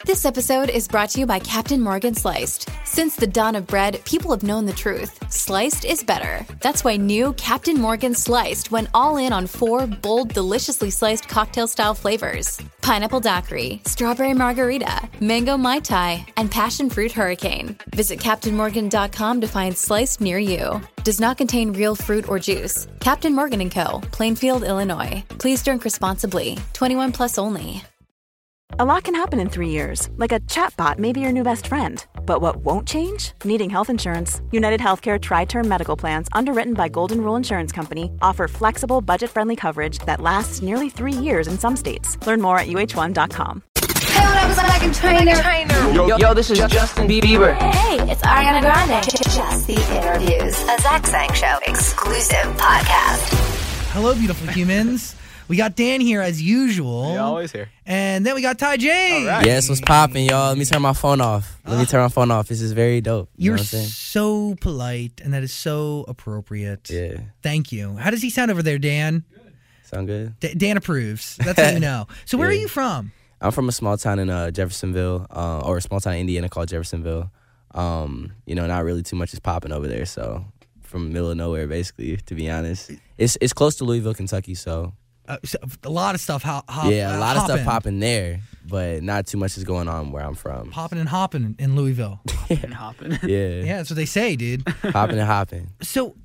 This episode is brought to you by Captain Morgan Sliced. Since the dawn of bread, people have known the truth. Sliced is better. That's why new Captain Morgan Sliced went all in on 4 bold, deliciously sliced cocktail-style flavors. Pineapple daiquiri, strawberry margarita, mango mai tai, and passion fruit hurricane. Visit CaptainMorgan.com to find Sliced near you. Does not contain real fruit or juice. Captain Morgan & Co., Plainfield, Illinois. Please drink responsibly. 21 plus only. A lot can happen in 3 years, like a chatbot may be your new best friend. But what won't change? Needing health insurance. United Healthcare Tri-Term Medical Plans, underwritten by Golden Rule Insurance Company, offer flexible, budget-friendly coverage that lasts nearly 3 years in some states. Learn more at uh1.com. Hey, what up, it's Megan Trainor. Yo, this is Justin Bieber. Hey, it's Ariana Grande. Just the Interviews, a Zach Sang Show exclusive podcast. Hello, beautiful humans. We got Dan here as usual. Yeah, always here. And then we got Ty J. Right. Yes, what's popping, y'all? Let me turn my phone off. This is very dope. You You're know what I'm saying? so polite, and that is so appropriate. Yeah. Thank you. How does he sound over there, Dan? Sound good? Dan approves. That's how you know. So where are you from? I'm from a small town in Jeffersonville, or a small town in Indiana called Jeffersonville. Not really too much is popping over there, so from the middle of nowhere, basically, to be honest. It's close to Louisville, Kentucky, so a lot of stuff. a lot of stuff popping there, but not too much is going on where I'm from. Popping and hopping in Louisville. Hopping. Yeah. Yeah, that's what they say, dude. Popping and hopping. So,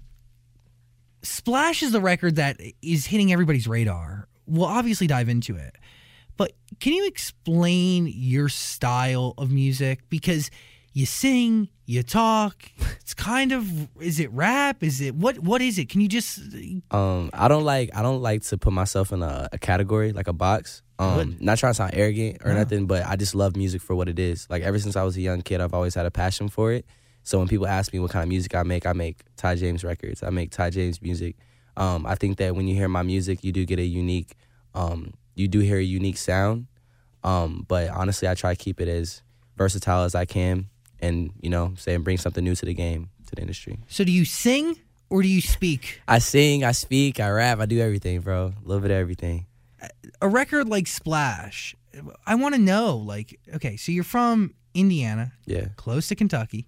Splash is the record that is hitting everybody's radar. We'll obviously dive into it. But can you explain your style of music? Because you sing, you talk. It's kind of, is it rap? Is it what is it? Can you just I don't like to put myself in a category, like a box. Not trying to sound arrogant or nothing, but I just love music for what it is. Like ever since I was a young kid, I've always had a passion for it. So when people ask me what kind of music I make Ty James records. I make Ty James music. I think that when you hear my music, you do get a unique hear a unique sound. But honestly, I try to keep it as versatile as I can and, bring something new to the game, to the industry. So do you sing or do you speak? I sing, I speak, I rap, I do everything, bro. A little bit of everything. A record like Splash, I want to know, okay, so you're from Indiana, close to Kentucky.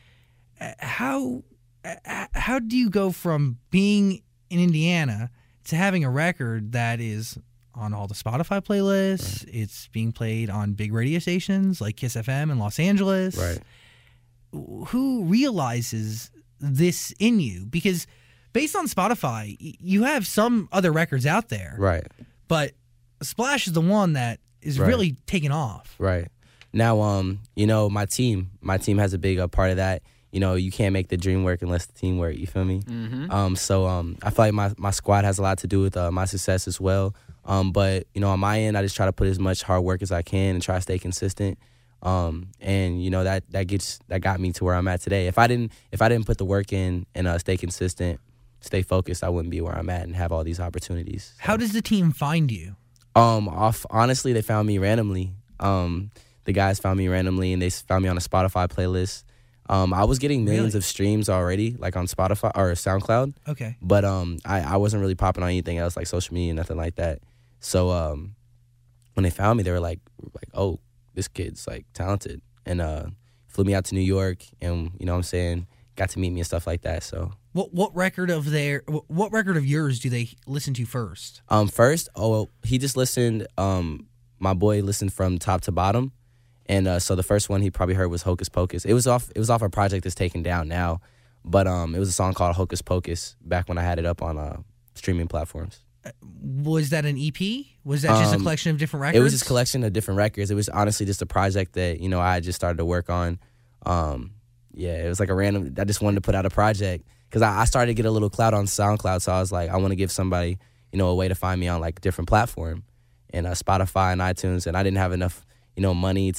How do you go from being in Indiana to having a record that is on all the Spotify playlists? Right. It's being played on big radio stations like Kiss FM in Los Angeles. Right. Who realizes this in you? Because based on Spotify, you have some other records out there. Right. But Splash is the one that is really taking off. Right. Now, my team has a big part of that. You can't make the dream work unless the team work. You feel me? Mm-hmm. So I feel like my squad has a lot to do with my success as well. But on my end, I just try to put as much hard work as I can and try to stay consistent. And that got me to where I'm at today. If I didn't put the work in and stay consistent, stay focused, I wouldn't be where I'm at and have all these opportunities. So. How does the team find you? Honestly, they found me randomly. The guys found me randomly and they found me on a Spotify playlist. I was getting millions of streams already, like on Spotify or SoundCloud. Okay. But I wasn't really popping on anything else, like social media, nothing like that. So when they found me, they were like, oh, this kid's like talented, and flew me out to New York, and got to meet me and stuff like that. So what record of yours do they listen to first? He just listened. My boy listened from top to bottom. And so the first one he probably heard was Hocus Pocus. It was off a project that's taken down now, but it was a song called Hocus Pocus back when I had it up on streaming platforms. Was that an EP? Was that just a collection of different records? It was just a collection of different records. It was honestly just a project that I had just started to work on. It was like a random. I just wanted to put out a project because I started to get a little clout on SoundCloud, so I was like, I want to give somebody a way to find me on like different platform, and Spotify and iTunes, and I didn't have enough money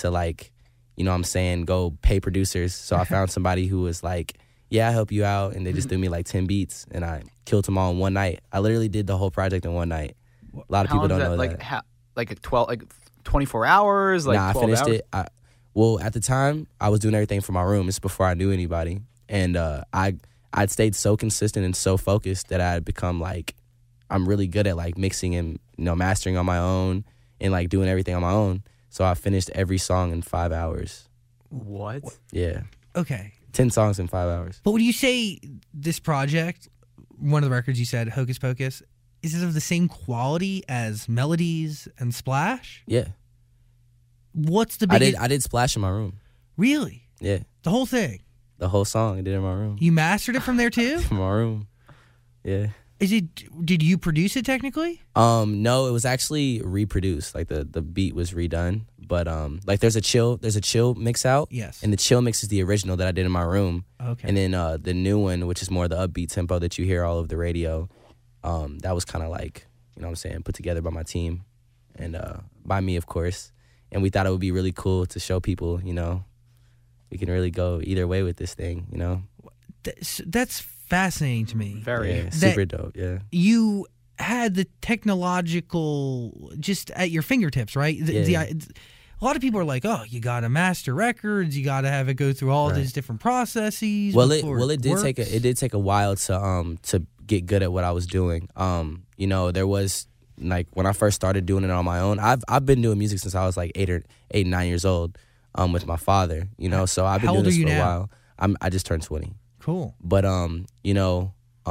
to go pay producers. So I found somebody who was like, yeah, I'll help you out. And they just threw me like 10 beats and I killed them all in one night. I literally did the whole project in one night. A lot of people don't know that. Like 24 hours? Like I finished hours? It. At the time, I was doing everything from my room. It's before I knew anybody. And I'd stayed so consistent and so focused that I had become like, I'm really good at like mixing and mastering on my own and like doing everything on my own. So I finished every song in 5 hours. What? Yeah. Okay. 10 songs in 5 hours. But would you say this project, one of the records you said, Hocus Pocus, is it of the same quality as Melodies and Splash? Yeah. What's the biggest... I did Splash in my room. Really? Yeah. The whole thing? The whole song I did in my room. You mastered it from there too? From my room. Yeah. Did you produce it technically? No, it was actually reproduced. Like the beat was redone. But like there's a chill mix out. Yes. And the chill mix is the original that I did in my room. Okay. And then the new one, which is more the upbeat tempo that you hear all over the radio, that was kind of like, you know what I'm saying, put together by my team and by me, of course. And we thought it would be really cool to show people, you know, we can really go either way with this thing, you know. That's fascinating to me. Very. Yeah, super dope, yeah. You had the technological just at your fingertips, right? A lot of people are like, oh, you got to master records, you got to have it go through all these different processes. Well, it did take a while to get good at what I was doing. You know, there was like when I first started doing it on my own. I've been doing music since I was like 9 years old, with my father. You know, so I've been doing this for a while. I just turned 20. Cool. But you know,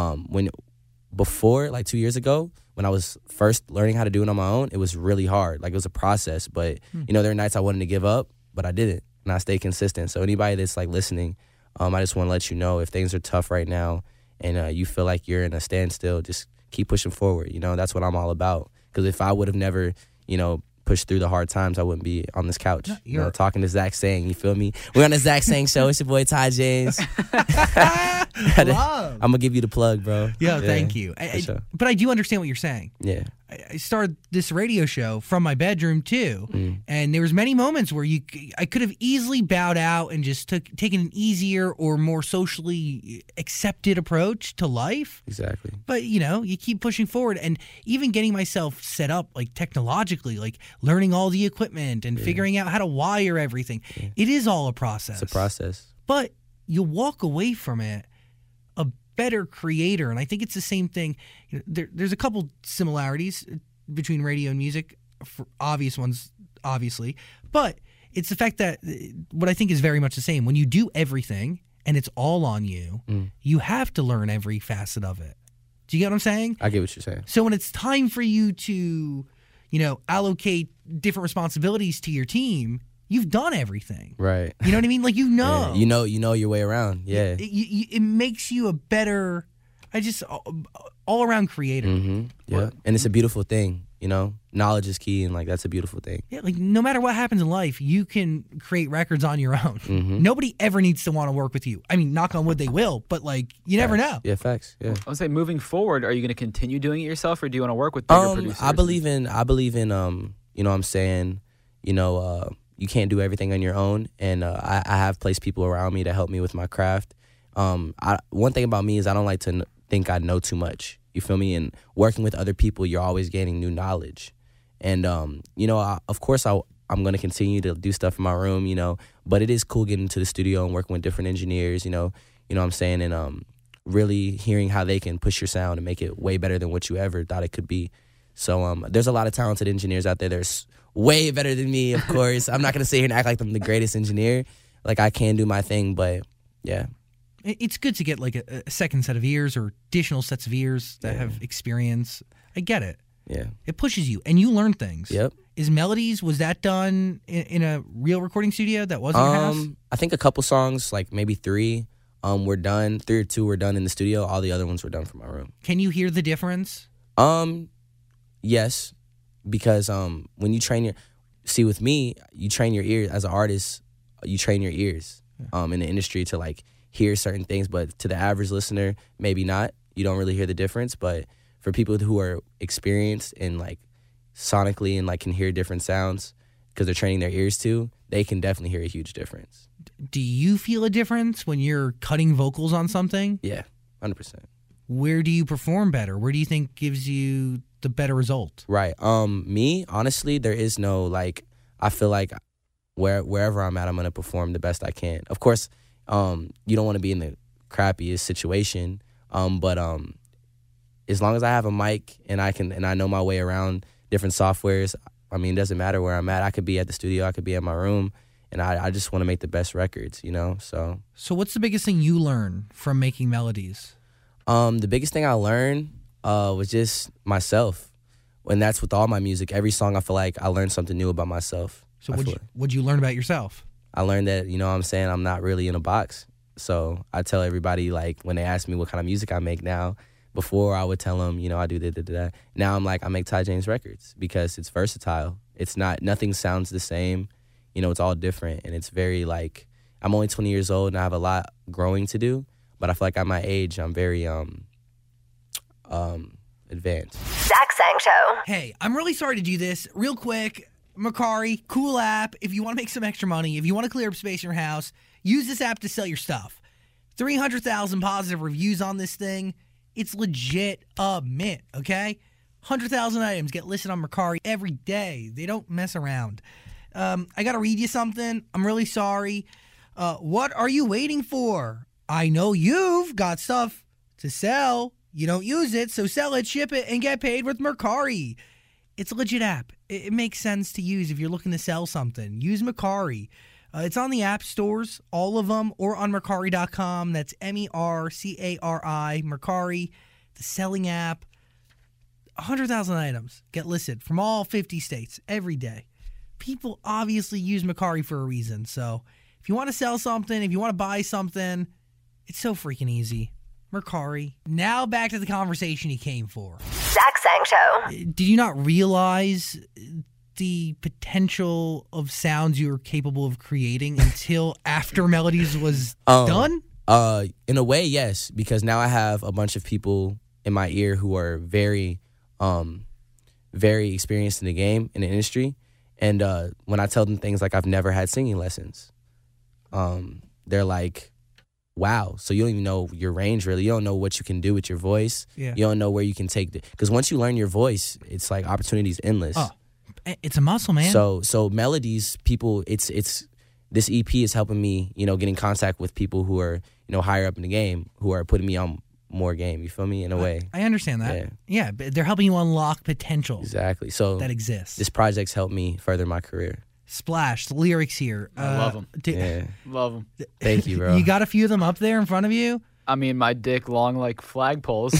before like 2 years ago, when I was first learning how to do it on my own, it was really hard. Like it was a process. But you know, there are nights I wanted to give up, but I didn't, and I stayed consistent. So anybody that's like listening, I just want to let you know if things are tough right now and you feel like you're in a standstill, just keep pushing forward. You know, that's what I'm all about. Because if I would have never, you know, pushed through the hard times, I wouldn't be on this couch, you know, talking to Zach Sang. You feel me? We're on the Zach Sang show. It's your boy Ty James. I'm gonna give you the plug, bro. Yeah, thank you. Sure. But I do understand what you're saying. Yeah. I started this radio show from my bedroom too, and there was many moments where I could have easily bowed out and just taken an easier or more socially accepted approach to life. Exactly. But you know, you keep pushing forward, and even getting myself set up like technologically, like learning all the equipment and figuring out how to wire everything. Yeah. It is all a process. It's a process. But you walk away from it a better creator, and I think it's the same thing. You know, there's a couple similarities between radio and music, for obvious ones, obviously, but it's the fact that what I think is very much the same. When you do everything and it's all on you, you have to learn every facet of it. Do you get what I'm saying? I get what you're saying. So when it's time for you to, you know, allocate different responsibilities to your team, you've done everything. Right. You know what I mean? Like, you know. Yeah. You know your way around. Yeah. It makes you a better, all-around creator. Mm-hmm. Yeah. And it's a beautiful thing, you know? Knowledge is key, and, like, that's a beautiful thing. Yeah, like, no matter what happens in life, you can create records on your own. Mm-hmm. Nobody ever needs to want to work with you. I mean, knock on wood, they will, but, like, you never know. Yeah, facts. Yeah. I would say, moving forward, are you going to continue doing it yourself, or do you want to work with bigger producers? I believe in, you know what I'm saying, you know, you can't do everything on your own, and I have placed people around me to help me with my craft. One thing about me is I don't like to think I know too much. You feel me? And working with other people, you're always gaining new knowledge. And, you know, of course I'm going to continue to do stuff in my room, you know, but it is cool getting into the studio and working with different engineers, you know what I'm saying, and really hearing how they can push your sound and make it way better than what you ever thought it could be. So there's a lot of talented engineers out there. There's way better than me, of course. I'm not going to sit here and act like I'm the greatest engineer. Like, I can do my thing, but yeah. It's good to get like a second set of ears or additional sets of ears that have experience. I get it. Yeah. It pushes you, and you learn things. Yep. Is Melodies, was that done in a real recording studio that wasn't your house? I think a couple songs, like maybe 3, were done. 3 or 2 were done in the studio. All the other ones were done from my room. Can you hear the difference? Yes, because when you train with me, you train your ears as an artist. You train your ears in the industry to like hear certain things, but to the average listener, maybe not. You don't really hear the difference. But for people who are experienced and like sonically and like can hear different sounds because they're training their ears too, they can definitely hear a huge difference. Do you feel a difference when you're cutting vocals on something? Yeah, 100%. Where do you perform better? Where do you think gives you the better result? Right. Me, honestly, there is no, like, I feel like wherever I'm at, I'm going to perform the best I can. Of course, you don't want to be in the crappiest situation, but as long as I have a mic and I know my way around different softwares, I mean, it doesn't matter where I'm at. I could be at the studio, I could be at my room, and I just want to make the best records, you know? So what's the biggest thing you learn from making melodies? The biggest thing I learned was just myself. And that's with all my music. Every song, I feel like I learned something new about myself. So what'd you learn about yourself? I learned that, you know what I'm saying, I'm not really in a box. So I tell everybody, like, when they ask me what kind of music I make now, before I would tell them, you know, I do that. Now I'm like, I make Ty James records because it's versatile. It's not, nothing sounds the same. You know, it's all different. And it's very, like, I'm only 20 years old and I have a lot growing to do. But I feel like at my age, I'm very advanced. Zach Sang Show. Hey, I'm really sorry to do this. Real quick, Mercari, cool app. If you want to make some extra money, if you want to clear up space in your house, use this app to sell your stuff. 300,000 positive reviews on this thing. It's legit a mint, okay? 100,000 items get listed on Mercari every day. They don't mess around. I got to read you something. I'm really sorry. What are you waiting for? I know you've got stuff to sell. You don't use it, so sell it, ship it, and get paid with Mercari. It's a legit app. It makes sense to use if you're looking to sell something. Use Mercari. It's on the app stores, all of them, or on Mercari.com. That's Mercari, Mercari, the selling app. 100,000 items get listed from all 50 states every day. People obviously use Mercari for a reason. So if you want to sell something, if you want to buy something, it's so freaking easy. Mercari. Now back to the conversation he came for. Zach Sang Show. Did you not realize the potential of sounds you were capable of creating until after Melodies was done? In a way, yes, because now I have a bunch of people in my ear who are very, very experienced in the game, in the industry. And when I tell them things like I've never had singing lessons, they're like, wow, so you don't even know your range, really. You don't know what you can do with your voice. Yeah. You don't know where you can take it. Because once you learn your voice, it's like opportunities endless. Oh, it's a muscle, man. So Melodies, people, it's this EP is helping me, you know, get in contact with people who are, you know, higher up in the game, who are putting me on more game. You feel me? In a way. I understand that. Yeah, but they're helping you unlock potential. Exactly. So that exists. This project's helped me further my career. Splash, the lyrics here. I love them. Yeah. Love them. Thank you, bro. You got a few of them up there in front of you? I mean, my dick long like flagpoles.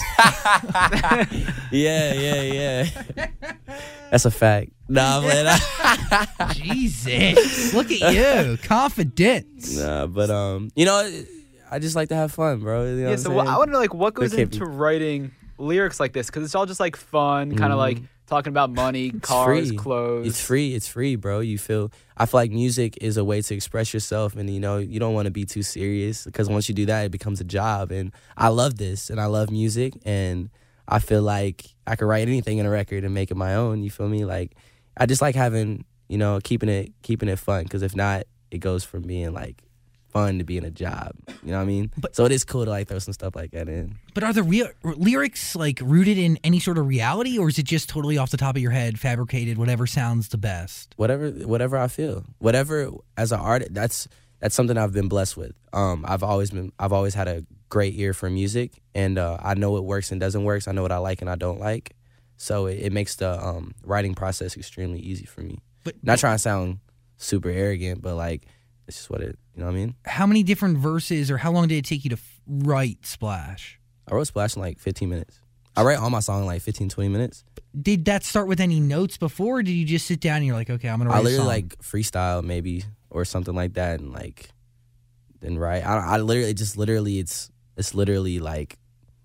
Yeah. That's a fact. Nah, man. Jesus. Look at you. Confidence. Nah, but, you know, I just like to have fun, bro. You know Yeah, so I want to know, like, what goes into be writing lyrics like this? Because it's all just, like, fun, kind of like talking about money, cars, clothes. It's free, bro. I feel like music is a way to express yourself, and, you know, you don't want to be too serious, because once you do that, it becomes a job. And I love this, and I love music, and I feel like I could write anything in a record and make it my own. You feel me? Like, I just like having, you know, keeping it fun, because if not, it goes from being like fun to being a job. You know what I mean? So it is cool to like throw some stuff like that in. But are the lyrics like rooted in any sort of reality, or is it just totally off the top of your head, fabricated, whatever sounds the best? Whatever I feel. Whatever, as an artist, that's something I've been blessed with. I've always had a great ear for music, and I know what works and doesn't work. So I know what I like and I don't like. So it makes the writing process extremely easy for me. Not trying to sound super arrogant, but like, it's just what it, you know what I mean? How many different verses, or how long did it take you to write Splash? I wrote Splash in like 15 minutes. I write all my song in like 15, 20 minutes. Did that start with any notes before, or did you just sit down and you're like, okay, I'm going to write a song? I literally like freestyle maybe, or something like that, and like, then write. I literally, it's literally like,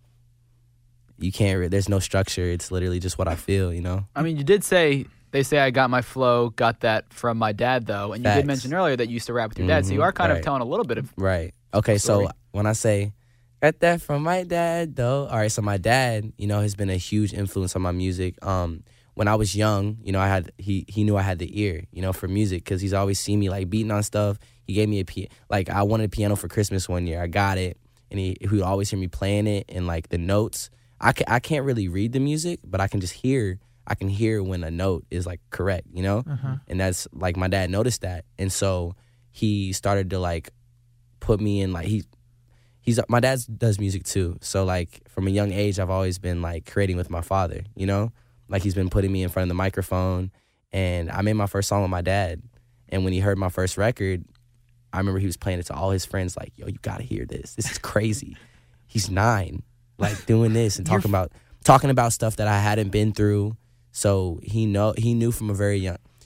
you can't, there's no structure. It's literally just what I feel, you know? I mean, you did say, they say I got my flow, got that from my dad, though. And you did mention earlier that you used to rap with your dad, so you are kind of telling a little bit of Okay, story. So when I say, got that from my dad, though. All right, so my dad, you know, has been a huge influence on my music. When I was young, you know, he knew I had the ear, you know, for music, because he's always seen me, like, beating on stuff. He gave me I wanted a piano for Christmas one year. I got it, and he would always hear me playing it, and, like, the notes. I can't really read the music, but I can just hear. I can hear when a note is, like, correct, you know? And that's, like, my dad noticed that. And so he started to, like, put me in, like, my dad does music, too. So, like, from a young age, I've always been, like, creating with my father, you know? Like, he's been putting me in front of the microphone And I made my first song with my dad. And when he heard my first record, I remember he was playing it to all his friends like, yo, you got to hear this. This is crazy. He's 9, like doing this and talking about stuff that I hadn't been through. So he knew from a very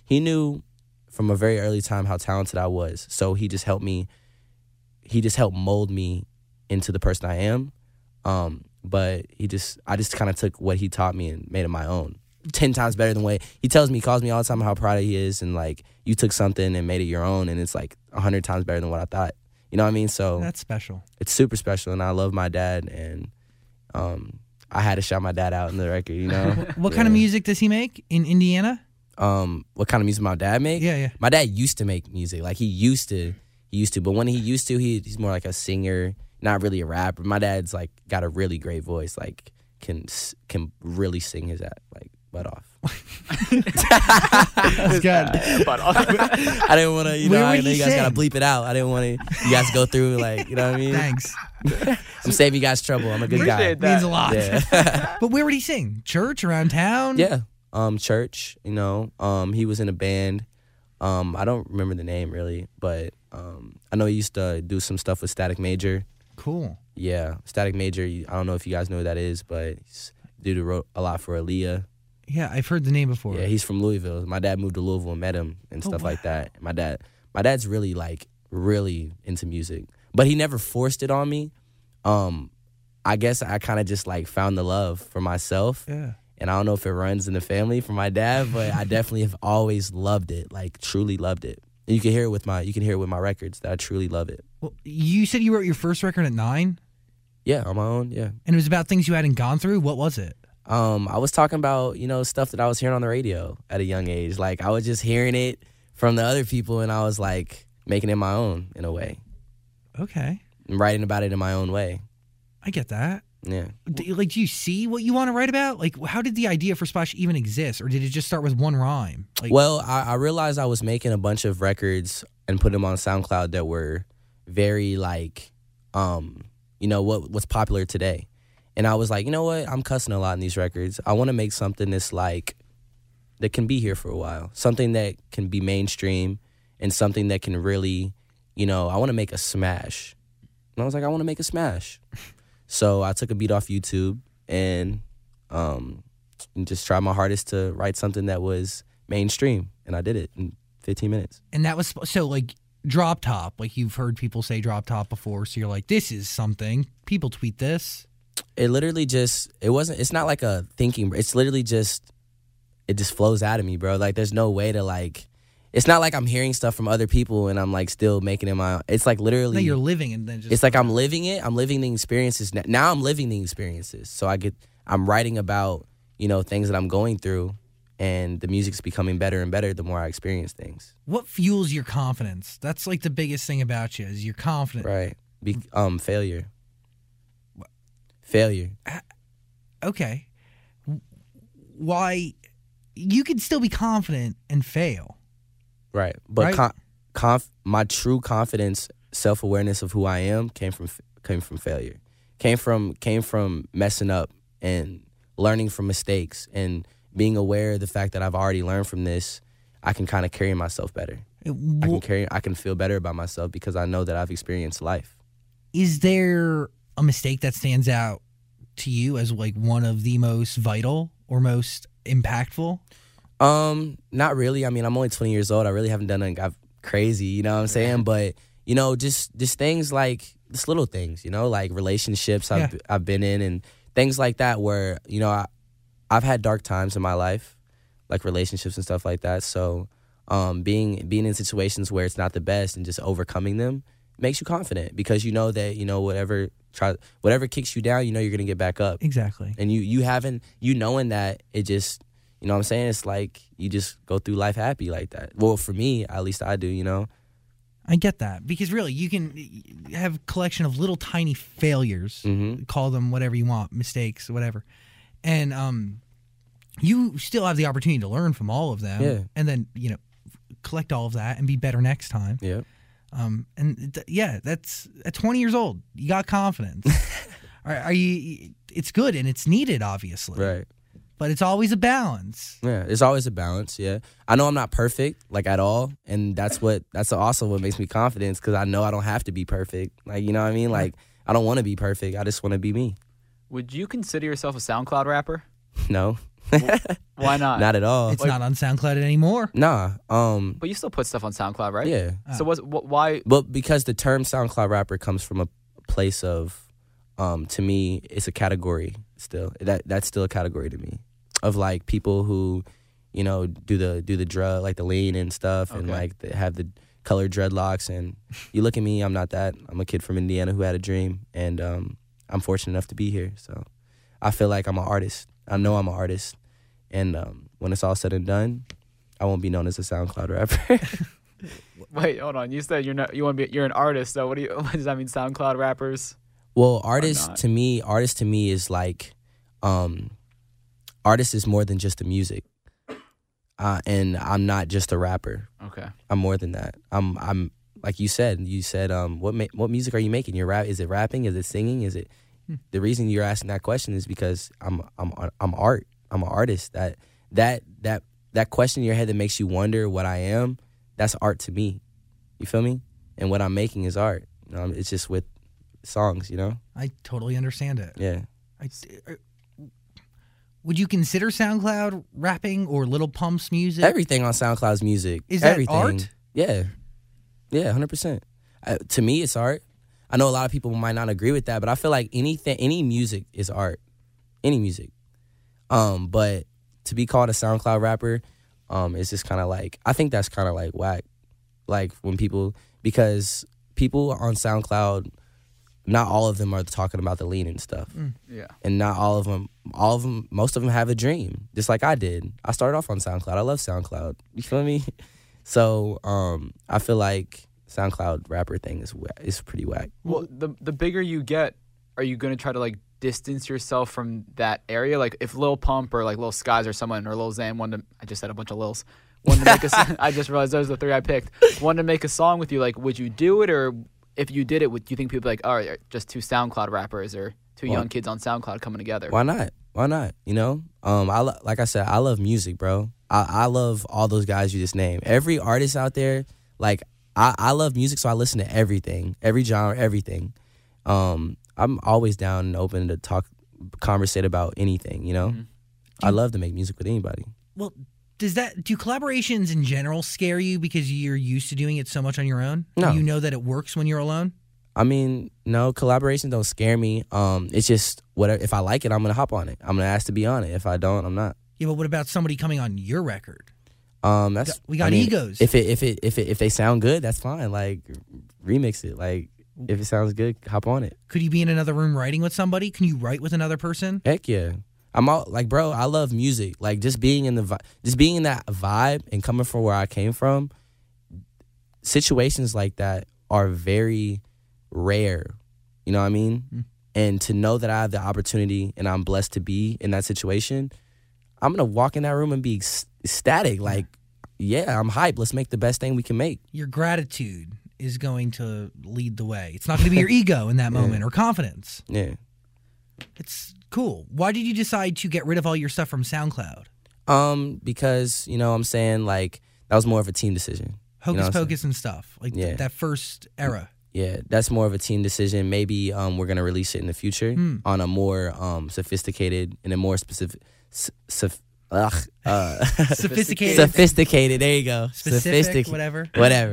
early time how talented I was. So he just helped mold me into the person I am. But I just kind of took what he taught me and made it my own. 10 times better than he calls me all the time how proud he is, and like, you took something and made it your own, and it's like 100 times better than what I thought. You know what I mean? So that's special. It's super special, and I love my dad, and I had to shout my dad out in the record, you know? What kind of music does he make in Indiana? What kind of music my dad make? Yeah. My dad used to make music. Like, he used to, but when he used to, he's more like a singer, not really a rapper. My dad's like got a really great voice, like can really sing his butt off. That's good. Butt off. I didn't want to, you know you guys got to bleep it out. I didn't want you guys to go through, like, you know what I mean? Thanks. I'm saving you guys trouble. I'm a good guy. That means a lot. Yeah. But where would he sing? Church, around town? Yeah. Church, you know. He was in a band. I don't remember the name really, but I know he used to do some stuff with Static Major. Cool. Yeah. Static Major, I don't know if you guys know who that is, but he's dude who wrote a lot for Aaliyah. Yeah, I've heard the name before. Yeah, he's from Louisville. My dad moved to Louisville and met him and stuff like that. My dad's really really into music, but he never forced it on me. I guess I kind of just found the love for myself. Yeah. And I don't know if it runs in the family from my dad, but I definitely have always loved it, truly loved it. And you can hear it with my records that I truly love it. Well, you said you wrote your first record at 9? Yeah, on my own, yeah. And it was about things you hadn't gone through? What was it? I was talking about, stuff that I was hearing on the radio at a young age. I was just hearing it from the other people, and I was making it my own in a way. Okay. And writing about it in my own way. I get that. Yeah. Do you see what you want to write about? How did the idea for Splash even exist, or did it just start with one rhyme? Well, I realized I was making a bunch of records and putting them on SoundCloud that were very what's popular today. And I was like, you know what? I'm cussing a lot in these records. I want to make something that's that can be here for a while. Something that can be mainstream and something that can really, I want to make a smash. And I was like, I want to make a smash. So I took a beat off YouTube and just tried my hardest to write something that was mainstream. And I did it in 15 minutes. And that was, Drop Top. You've heard people say Drop Top before. So you're like, this is something. People tweet this. It literally it's not like a thinking, it's literally it just flows out of me, bro. There's no way to it's not like I'm hearing stuff from other people and I'm still making it my own. It's literally. No, you're living and then just. It's I'm living it. I'm living the experiences. Now I'm living the experiences. So I'm writing about, things that I'm going through, and the music's becoming better and better the more I experience things. What fuels your confidence? That's the biggest thing about you is you're confident. Right. Failure. Failure. Okay. Why? You can still be confident and fail. Right. But my true confidence, self-awareness of who I am came from failure. Came from messing up and learning from mistakes and being aware of the fact that I've already learned from this. I can kind of carry myself better. I can feel better about myself because I know that I've experienced life. Is there a mistake that stands out to you as one of the most vital or most impactful? Not really. I mean, I'm only 20 years old. I really haven't done anything crazy, you know what I'm saying? But, just things just little things, relationships I've been in and things like that where, I've had dark times in my life, relationships and stuff like that. So, being in situations where it's not the best and just overcoming them makes you confident because you know that, whatever kicks you down, you're going to get back up. Exactly. And you knowing that it just, you know what I'm saying? It's you just go through life happy like that. Well, for me, at least I do, I get that because really you can have a collection of little tiny failures, call them whatever you want, mistakes, whatever. And you still have the opportunity to learn from all of them. Yeah. And then, collect all of that and be better next time. Yeah. That's at 20 years old. You got confidence. Are you? It's good and it's needed, obviously. Right. But it's always a balance. Yeah, it's always a balance, yeah. I know I'm not perfect, like, at all, and that's also what makes me confident, because I know I don't have to be perfect. Like, you know what I mean? Like, I don't want to be perfect. I just want to be me. Would you consider yourself a SoundCloud rapper? No. Why not? Not at all. It's not on SoundCloud anymore. Nah. But you still put stuff on SoundCloud, right? Yeah. So why? But because the term SoundCloud rapper comes from a place of, to me, it's a category still. That's still a category to me, of like people who, you know, do the drug, like the lean and stuff, and like they have the colored dreadlocks. And you look at me, I'm not that. I'm a kid from Indiana who had a dream, and I'm fortunate enough to be here. So I feel like I'm an artist. I know I'm an artist, and when it's all said and done, I won't be known as a SoundCloud rapper. Wait, hold on. You said you're an artist. So what does that mean? SoundCloud rappers? Well, artist to me is like, artist is more than just the music, and I'm not just a rapper. Okay, I'm more than that. I'm like you said. What music are you making? Is it rapping? Is it singing? Is it? The reason you're asking that question is because I'm art. I'm an artist. That question in your head that makes you wonder what I am, that's art to me. You feel me? And what I'm making is art. It's just with songs, you know? I totally understand it. Yeah. Would you consider SoundCloud rapping or Lil Pump's music? Everything on SoundCloud's music. Is that everything. art? Yeah. Yeah, 100%. To me, it's art. I know a lot of people might not agree with that, but I feel like any music is art. Any music. But to be called a SoundCloud rapper, it's just kind of like, I think that's kind of like whack. Like because people on SoundCloud, not all of them are talking about the lean and stuff. Yeah. And not all of them, most of them have a dream, just like I did. I started off on SoundCloud. I love SoundCloud. You feel me? So I feel like SoundCloud rapper thing is pretty whack. Well, the bigger you get, are you going to try to like distance yourself from that area? Like if Lil Pump or like Lil Skies or someone or Lil Xan I just said a bunch of Lils. I just realized those are the three I picked. Wanted to make a song with you. Like, would you do it, or if you did it, do you think people would be like, all right, just two SoundCloud rappers or two young kids on SoundCloud coming together? Why not? You know, like I said, I love music, bro. I love all those guys you just named. Every artist out there, like I love music, so I listen to everything, every genre, everything. I'm always down and open to conversate about anything. You know, I love to make music with anybody. Well, do collaborations in general scare you because you're used to doing it so much on your own? No. You know that it works when you're alone? I mean, no, collaborations don't scare me. It's just whatever. If I like it, I'm gonna hop on it. I'm gonna ask to be on it. If I don't, I'm not. Yeah, but what about somebody coming on your record? We got egos. If they sound good, that's fine. Like, remix it. Like, if it sounds good, hop on it. Could you be in another room writing with somebody? Can you write with another person? Heck yeah. I'm all like, bro, I love music. Like, just being in that vibe and coming from where I came from, situations like that are very rare. You know what I mean? And to know that I have the opportunity and I'm blessed to be in that situation, I'm gonna walk in that room and be ecstatic. Like, yeah, I'm hyped. Let's make the best thing we can make. Your gratitude is going to lead the way. It's not going to be your ego in that moment or confidence. Yeah. It's cool. Why did you decide to get rid of all your stuff from SoundCloud? Because, you know what I'm saying, like, that was more of a team decision. Hocus Pocus and stuff. Like that first era. Yeah, that's more of a team decision. Maybe we're going to release it in the future on a more sophisticated and a more specific... Sophisticated. Sophisticated, there you go. Specific, whatever.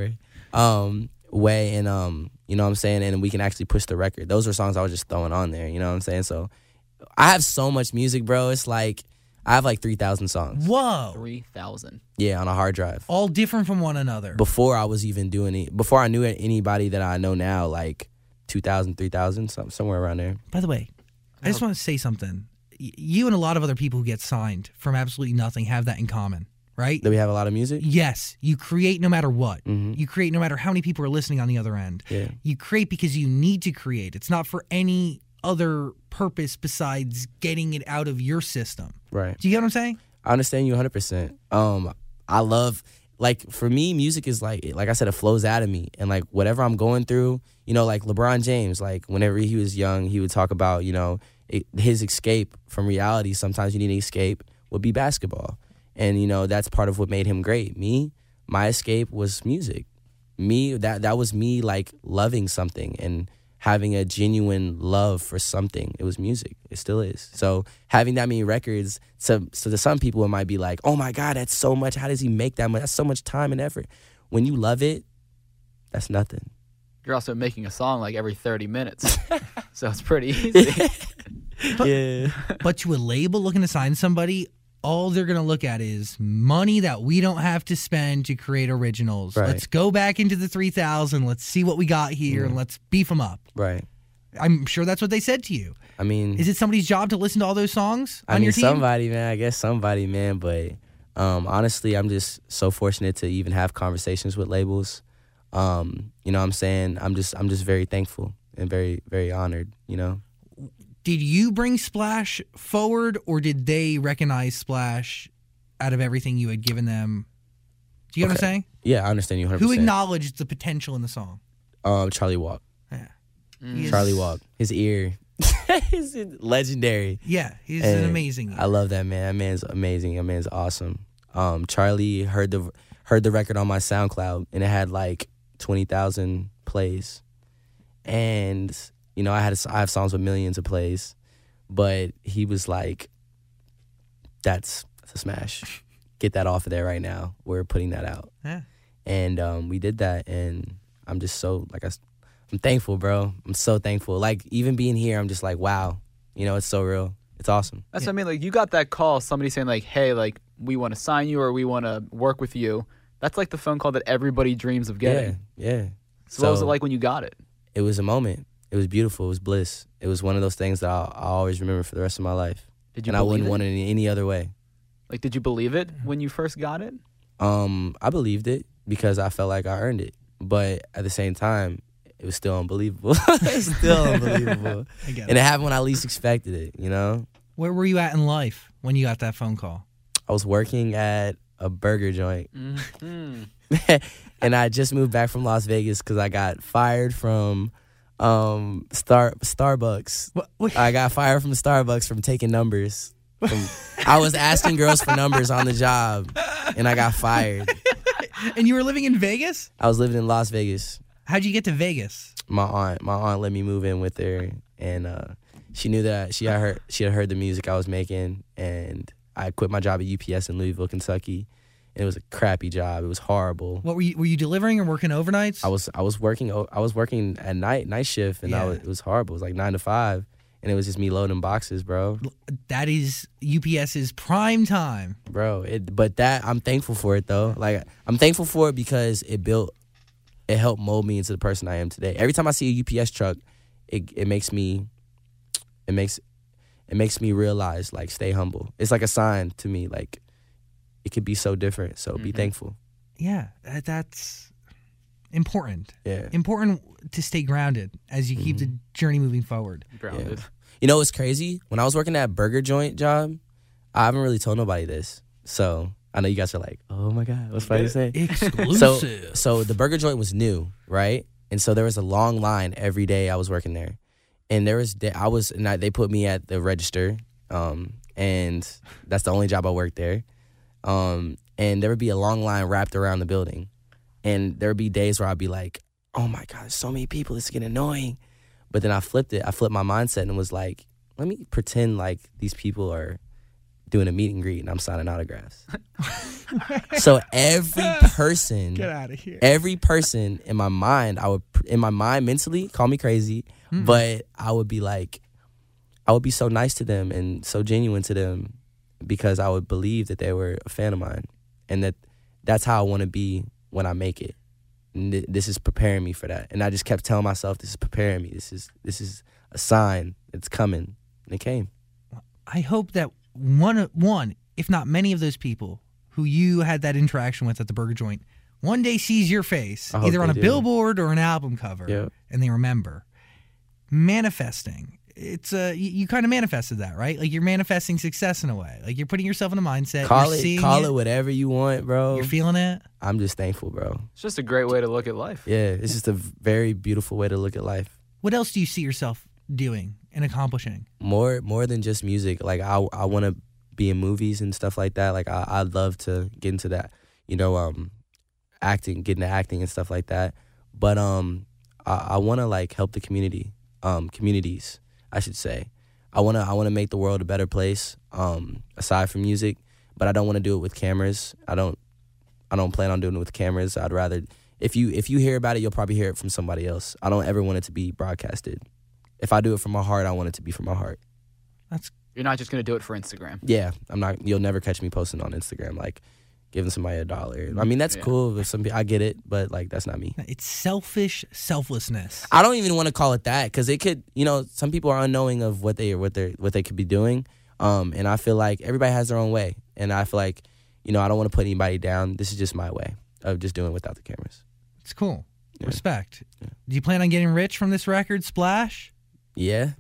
Way, and you know what I'm saying, and we can actually push the record. Those were songs I was just throwing on there, you know what I'm saying? So I have so much music, bro. It's like I have like 3,000 songs. Whoa. 3,000. Yeah, on a hard drive. All different from one another. Before I was even doing it, before I knew anybody that I know now, like 2,000, 3,000, somewhere around there. By the way, I just want to say something. You and a lot of other people who get signed from absolutely nothing have that in common, right? That we have a lot of music? Yes. You create no matter what. You create no matter how many people are listening on the other end. Yeah. You create because you need to create. It's not for any other purpose besides getting it out of your system. Right. Do you get what I'm saying? I understand you 100%. I love, like, for me, music is like I said, it flows out of me. And, like, whatever I'm going through, you know, like LeBron James, like, whenever he was young, he would talk about, you know, his escape from reality. Sometimes you need to escape. would be basketball. And, you know, that's part of what made him great. Me, my escape was music. That was me, like, loving something and having a genuine love for something. It was music. It still is. So having that many records, so to some people it might be like, oh my God, that's so much. How does he make that much? That's so much time and effort. When you love it, that's nothing. You're also making a song like every 30 minutes. So it's pretty easy. But to a label looking to sign somebody, all they're going to look at is money that we don't have to spend to create originals. Right. Let's go back into the 3,000. Let's see what we got here and let's beef them up. Right. I'm sure that's what they said to you. I mean, is it somebody's job to listen to all those songs on your team? Somebody, man. I guess somebody, man. But honestly, I'm just so fortunate to even have conversations with labels. You know what I'm saying? I'm just very thankful and very, very honored, you know? Did you bring Splash forward, or did they recognize Splash out of everything you had given them? Do you know what I'm saying? Yeah, I understand you 100%. Who acknowledged the potential in the song? Charlie Walk. Yeah. Charlie Walk. His ear. He's legendary. Yeah, he's an amazing ear. I love that man. That man's amazing. That man's awesome. Charlie heard the record on my SoundCloud, and it had like 20,000 plays. And you know, I have songs with millions of plays, but he was like, that's a smash. Get that off of there right now. We're putting that out. Yeah. And we did that, and I'm just so, like, I'm thankful, bro. I'm so thankful. Like, even being here, I'm just like, wow. You know, it's so real. It's awesome. That's what I mean. Like, you got that call, somebody saying, like, hey, like, we want to sign you or we want to work with you. That's like the phone call that everybody dreams of getting. Yeah. So what was it like when you got it? It was a moment. It was beautiful. It was bliss. It was one of those things that I'll always remember for the rest of my life. Did you and I wouldn't want it in any other way. Like, did you believe it when you first got it? I believed it because I felt like I earned it. But at the same time, it was still unbelievable. It's still unbelievable. And it happened when I least expected it, you know? Where were you at in life when you got that phone call? I was working at a burger joint. Mm-hmm. And I just moved back from Las Vegas because I got fired from Starbucks. I got fired from Starbucks from taking numbers. I was asking girls for numbers on the job, and I got fired. And you were living in Vegas? I was living in Las Vegas. How'd you get to Vegas? My aunt let me move in with her, and she knew that she had heard the music I was making, and I quit my job at UPS in Louisville, Kentucky. And it was a crappy job. It was horrible. What were you delivering or working overnights? I was working at night shift, and it was horrible. It was like 9 to 5, and it was just me loading boxes, bro. That is UPS's prime time, bro. But I'm thankful for it though. Like, I'm thankful for it because it helped mold me into the person I am today. Every time I see a UPS truck, it makes me realize, like, stay humble. It's like a sign to me, like, it could be so different. So be thankful. Yeah, that's important. Yeah. Important to stay grounded as you keep the journey moving forward. Grounded. Yeah. You know what's crazy? When I was working that burger joint job, I haven't really told nobody this. So I know you guys are like, oh my God, what's funny to say? Exclusive. So the burger joint was new, right? And so there was a long line every day I was working there. And they put me at the register, and that's the only job I worked there. And there would be a long line wrapped around the building, and there would be days where I'd be like, oh my God, there's so many people, it's getting annoying. But then I flipped my mindset and was like, let me pretend like these people are doing a meet and greet and I'm signing autographs. So every person, get out of here. Every person in my mind, mentally, call me crazy, but I would be so nice to them and so genuine to them, because I would believe that they were a fan of mine, and that's how I want to be when I make it. And this is preparing me for that. And I just kept telling myself, this is preparing me. This is a sign. It's coming. And it came. I hope that one, if not many of those people who you had that interaction with at the burger joint, one day sees your face, either on a billboard or an album cover, and they remember. Manifesting. It's you kind of manifested that, right? Like, you're manifesting success in a way. Like, you're putting yourself in a mindset. Call it whatever you want, bro. You're feeling it. I'm just thankful, bro. It's just a great way to look at life. Yeah, it's just a very beautiful way to look at life. What else do you see yourself doing and accomplishing? More than just music. Like, I want to be in movies and stuff like that. Like I'd love to get into that, acting, get into acting and stuff like that. But I want to like help the communities, I should say. I want to make the world a better place, aside from music, but I don't want to do it with cameras. I don't plan on doing it with cameras. I'd rather, if you hear about it, you'll probably hear it from somebody else. I don't ever want it to be broadcasted. If I do it from my heart, I want it to be from my heart. You're not just going to do it for Instagram. Yeah, I'm not. You'll never catch me posting on Instagram like giving somebody $1. I mean, that's cool. If I get it, but like that's not me. It's selfish selflessness. I don't even want to call it that because it could. Some people are unknowing of what they could be doing. And I feel like everybody has their own way, and I feel like I don't want to put anybody down. This is just my way of just doing it without the cameras. It's cool. Yeah. Respect. Yeah. Do you plan on getting rich from this record, Splash? Yeah.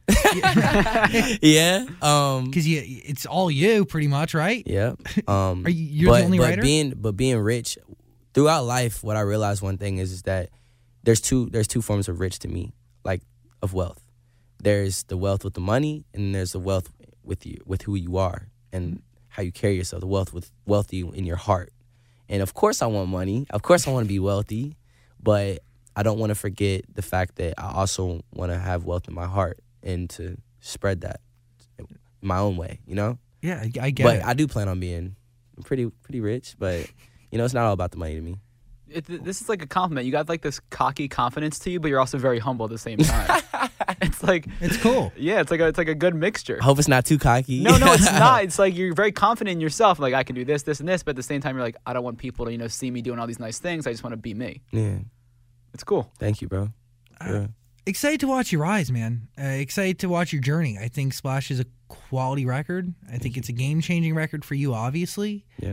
Yeah. Because it's all you, pretty much, right? Yeah. You're the only writer? Being rich, throughout life, what I realized one thing is that there's two forms of rich to me, like of wealth. There's the wealth with the money, and there's the wealth with who you are and how you carry yourself, the wealthy in your heart. And of course I want money. Of course I want to be wealthy, but I don't want to forget the fact that I also want to have wealth in my heart and to spread that my own way, Yeah, I get it. But I do plan on being pretty rich, but it's not all about the money to me. This is like a compliment. You got like this cocky confidence to you, but you're also very humble at the same time. It's like it's cool. Yeah, it's like a good mixture. I hope it's not too cocky. No, it's not. It's like you're very confident in yourself. Like I can do this, this, and this, but at the same time, you're like, I don't want people to see me doing all these nice things. I just want to be me. Yeah, it's cool. Thank you, bro. Yeah. Excited to watch your rise, man. Excited to watch your journey. I think Splash is a quality record. I think it's a game-changing record for you, obviously. Yeah.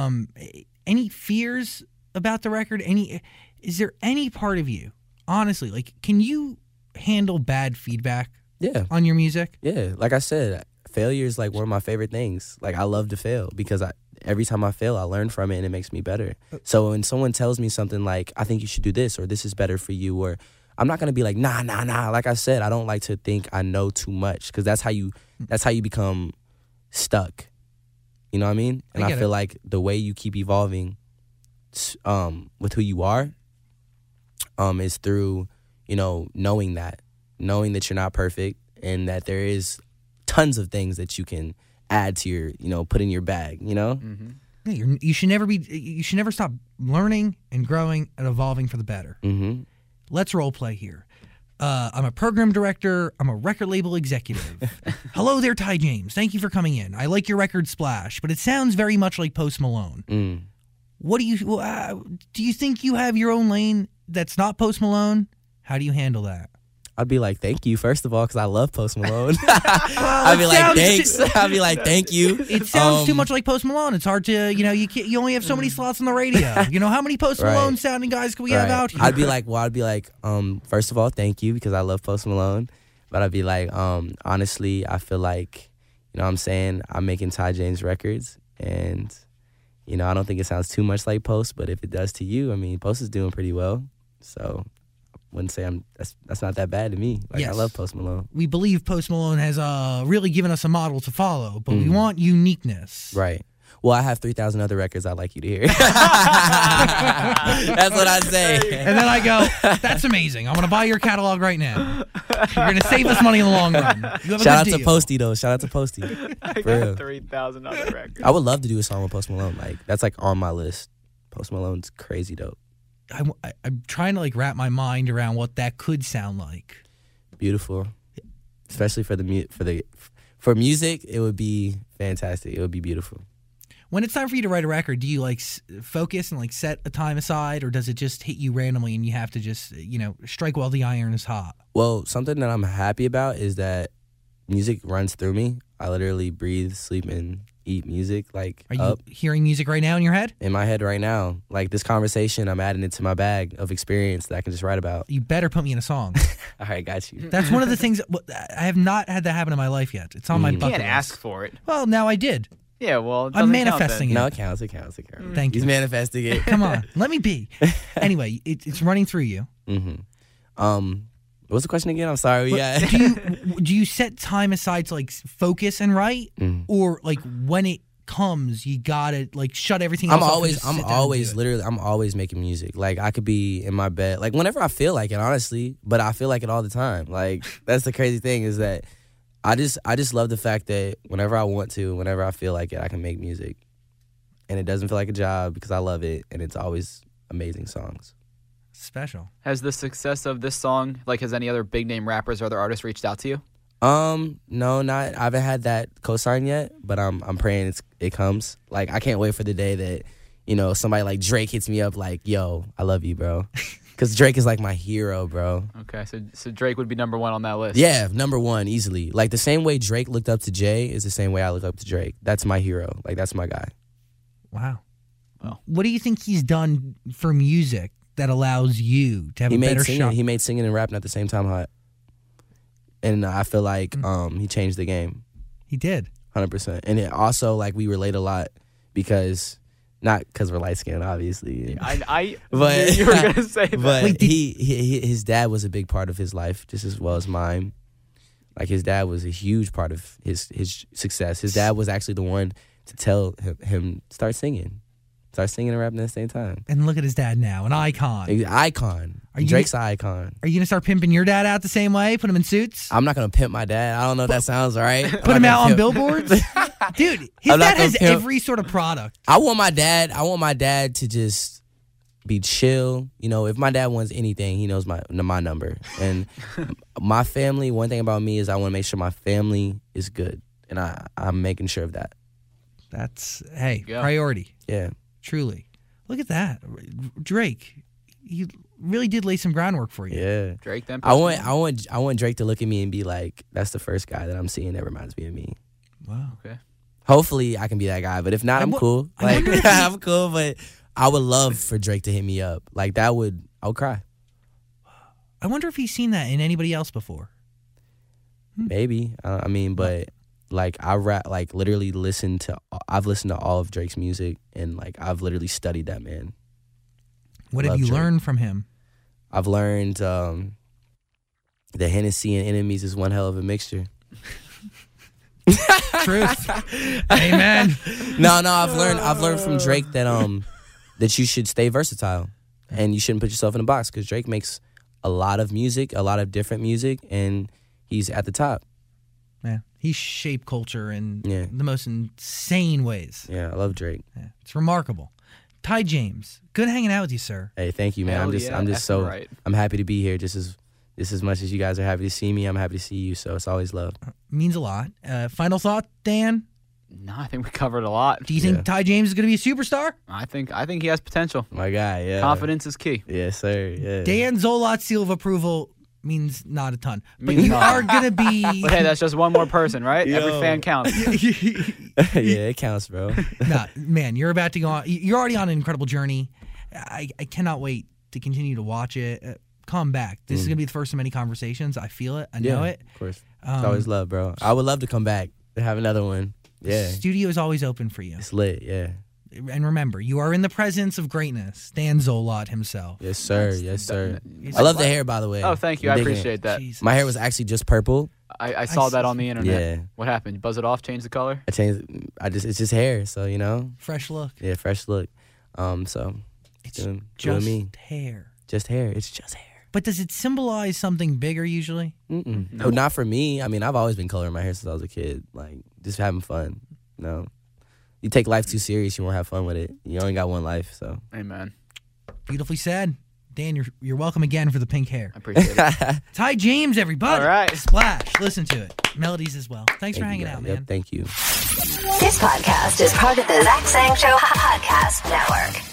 Any fears about the record? Is there any part of you, honestly, like, can you handle bad feedback on your music? Yeah, like I said, failure is like one of my favorite things. Like I love to fail because every time I fail, I learn from it and it makes me better. So when someone tells me something like, I think you should do this or this is better for you, or I'm not going to be like, nah. Like I said, I don't like to think I know too much because that's how you become stuck. You know what I mean? And I feel like the way you keep evolving with who you are is through knowing that you're not perfect and that there is tons of things that you can add to your put in your bag. Mm-hmm. You should never stop learning and growing and evolving for the better. Mm-hmm. Let's role play here. I'm a program director. I'm a record label executive. Hello there, Ty James. Thank you for coming in. I like your record Splash, but it sounds very much like Post Malone. What do you think you have your own lane that's not Post Malone? How do you handle that? I'd be like, thank you, first of all, because I love Post Malone. I'd be like, thanks. I'd be like, thank you. It sounds too much like Post Malone. It's hard to, you only have so many slots on the radio. How many Post Malone sounding guys can we have out here? I'd be like, first of all, thank you, because I love Post Malone. But I'd be like, honestly, I feel like, I'm making Ty James records, and I don't think it sounds too much like Post, but if it does to you, Post is doing pretty well. So wouldn't say that's not that bad to me. Like, yes. I love Post Malone. We believe Post Malone has really given us a model to follow, but we want uniqueness. Right. Well, I have 3,000 other records I'd like you to hear. That's what I say. And then I go, that's amazing. I'm going to buy your catalog right now. You're going to save us money in the long run. Shout out to Posty, though. Shout out to Posty. I got 3,000 other records. I would love to do a song with Post Malone. Like, that's like on my list. Post Malone's crazy dope. I'm trying to wrap my mind around what that could sound like. Beautiful, especially for music. It would be fantastic. It would be beautiful. When it's time for you to write a record, do you focus and set a time aside, or does it just hit you randomly and you have to just strike while the iron is hot? Well, something that I'm happy about is that music runs through me. I literally breathe, sleep, and eat music. Are you hearing music right now in your head? In my head right now. Like this conversation, I'm adding it to my bag of experience that I can just write about. You better put me in a song. All right, got you. That's one of the things I have not had that happen in my life yet. It's on my bucket list. You can't ask for it. Well, now I did. Yeah, well, I'm manifesting it. No, it counts. Thank you. He's manifesting it. Come on, let me be. Anyway, it's running through you. Mm-hmm. What's the question again? I'm sorry. Do you set time aside to like focus and write, or like when it comes, you gotta like shut everything else off? I'm always making music. Like I could be in my bed, like whenever I feel like it, honestly. But I feel like it all the time. Like that's the crazy thing is that I just love the fact that whenever I want to, whenever I feel like it, I can make music, and it doesn't feel like a job because I love it, and it's always amazing songs. Special. Has the success of this song, like, has any other big name rappers or other artists reached out to you? No, not. I haven't had that cosign yet, but I'm praying it comes. Like I can't wait for the day that, you know, somebody like Drake hits me up like, "Yo, I love you, bro," because Drake is like my hero, bro. Okay, so Drake would be number one on that list. Yeah, number one easily. Like the same way Drake looked up to Jay is the same way I look up to Drake. That's my hero. Like that's my guy. Wow. Well, what do you think he's done for music that allows you to have a better shot? He made singing and rapping at the same time hot. And I feel like he changed the game. He did. 100%. And it also, like, we relate a lot because, not because we're light-skinned, obviously. But you were going to say that. But his dad was a big part of his life, just as well as mine. Like, his dad was a huge part of his success. His dad was actually the one to tell him start singing. Start singing and rapping at the same time. And look at his dad now, an icon. Icon. Drake's an icon. Are you going to start pimping your dad out the same way? Put him in suits? I'm not going to pimp my dad. I don't know if that sounds right. Put him out on billboards? Dude, his dad has every sort of product. I want my dad to just be chill. You know, if my dad wants anything, he knows my number. And my family, one thing about me is I want to make sure my family is good. And I'm making sure of that. That's, priority. Yeah. Truly. Look at that. Drake, he really did lay some groundwork for you. Yeah. Drake then. I want Drake to look at me and be like, that's the first guy that I'm seeing that reminds me of me. Wow. Okay. Hopefully I can be that guy, but if not, I'm cool. Like I'm cool, but I would love for Drake to hit me up. Like I would cry. I wonder if he's seen that in anybody else before. Maybe. But like I've listened to all of Drake's music, and like I've literally studied that man. What have you learned from him? I've learned that Hennessy and enemies is one hell of a mixture. Truth. Amen. No, I've learned from Drake that that you should stay versatile and you shouldn't put yourself in a box, because Drake makes a lot of music, a lot of different music, and he's at the top. Yeah, he shaped culture in the most insane ways. Yeah, I love Drake. Yeah, it's remarkable. Ty James, good hanging out with you, sir. Hey, thank you, man. I'm happy to be here. Just as much as you guys are happy to see me, I'm happy to see you. So it's always love. Means a lot. Final thought, Dan? No, I think we covered a lot. Do you think Ty James is going to be a superstar? I think he has potential. My guy, yeah. Confidence is key. Yes, sir. Yeah. Dan Zolot's seal of approval means not a ton, but you are going to be. But hey, that's just one more person, right? Yo. Every fan counts. Yeah, it counts, bro. Nah, man, you're about to go on. You're already on an incredible journey. I cannot wait to continue to watch it. Come back. This is going to be the first of many conversations. I feel it. I know it. Of course. It's always love, bro. I would love to come back and have another one. Yeah. The studio is always open for you. It's lit, yeah. And remember, you are in the presence of greatness. Dan Zolot himself. Yes, sir. Yes, sir. I love the hair, by the way. Oh, thank you. I appreciate that. Jesus. My hair was actually just purple. I saw that on the internet. Yeah. What happened? You buzz it off? Change the color? It's just hair, so you know. Fresh look. Yeah, fresh look. So it's doing hair. Just hair. It's just hair. But does it symbolize something bigger usually? No, not for me. I mean, I've always been coloring my hair since I was a kid. Like, just having fun. No. You take life too serious, you won't have fun with it. You only got one life, so. Amen. Beautifully said. Dan, you're welcome again for the pink hair. I appreciate it. Ty James, everybody. All right. Splash. Listen to it. Melodies as well. Thanks for hanging out, man. Yep, thank you. This podcast is part of the Zach Sang Show Podcast Network.